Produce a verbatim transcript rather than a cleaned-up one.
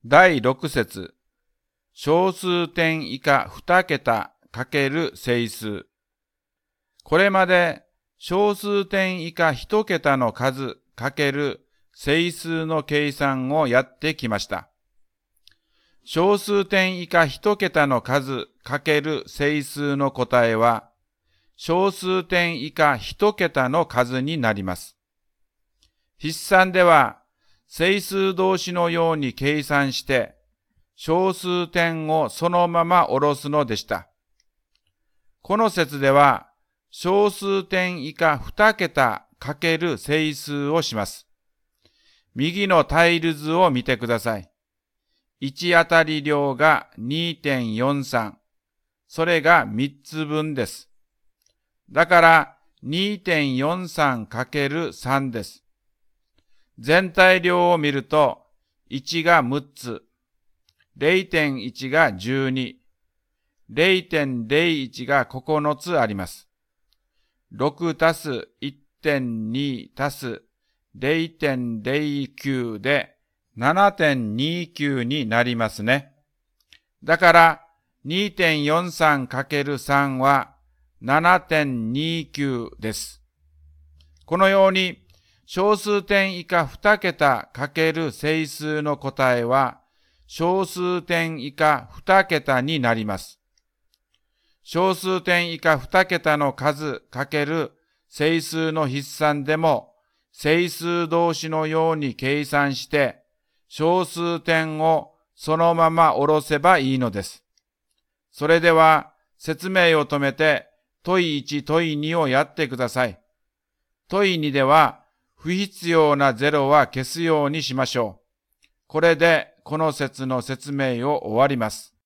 だいろく節、小数点以下に桁×整数。これまで小数点以下いち桁の数×整数の計算をやってきました。小数点以下いち桁の数×整数の答えは、小数点以下いち桁の数になります。筆算では、整数同士のように計算して、小数点をそのまま下ろすのでした。この説では、小数点以下に桁×整数をします。右のタイル図を見てください。いち当たり量が にてんよんさん。それがみっつぶんです。だから にてんよんさんかけるさん です。全体量を見ると、いちがむっつ、れいてんいち がじゅうに、れいてんれいいち がここのつあります。ろくたす いってんに たす れいてんれいきゅう で ななてんにきゅう になりますね。だから にてんよんさんかけるさん は ななてんにきゅう です。このように小数点以下に桁×整数の答えは小数点以下に桁になります。小数点以下に桁の数×整数の筆算でも整数同士のように計算して小数点をそのまま下ろせばいいのです。それでは説明を止めて問いいち問いにをやってください。問いにでは不必要なゼロは消すようにしましょう。これでこの説の説明を終わります。